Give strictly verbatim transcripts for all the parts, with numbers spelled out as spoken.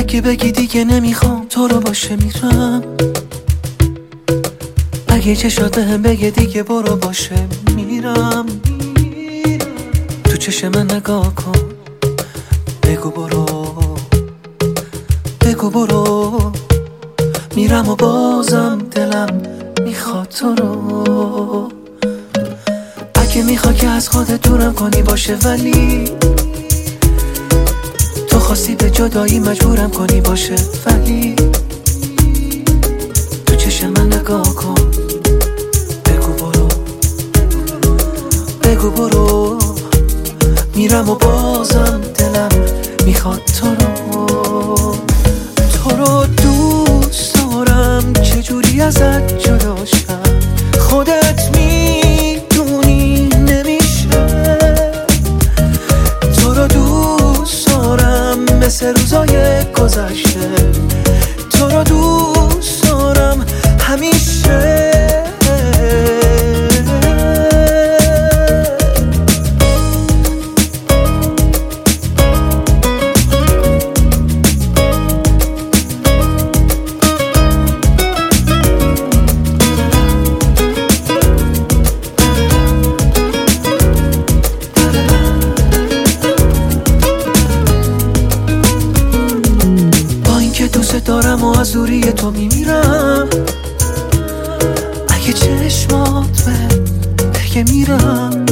اگه بگی دیگه نمیخوام تو رو باشه میرم، اگه چشات بهم بگه دیگه برو باشه میرم، تو چشم من نگاه کن بگو برو، بگو برو، میرم و بازم دلم میخواد تو رو. اگه میخوای که از خودت دورم کنی باشه، ولی تو خواستی به جدایی مجبورم کنی باشه، ولی تو چشم من نگاه کن بگو برو، بگو برو، میرم و بازم دلم میخواد تو رو. تو رو دوست دارم چجوری ازت جدا شم، خودت میدونی نمیشه. تو رو دوست دارم مثل روزای گذشته، تو رو دوست دارم همیشه. دوست دارم و از دوری تو میمیرم، اگه چشمات به بگه میرم،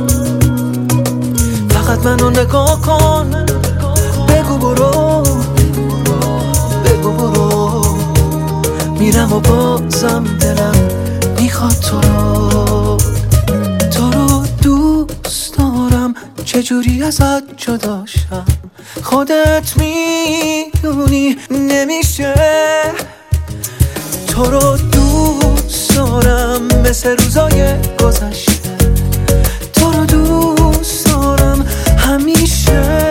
فقط منو نگاه کن بگو برو، بگو برو، میرم و بازم دلم میخواد تو رو. تو رو دوست دارم چجوری ازت جدا شم، خودت میدونی نمیشه. تو رو دوست دارم مثل روزای گذشته، تو رو دوست دارم همیشه.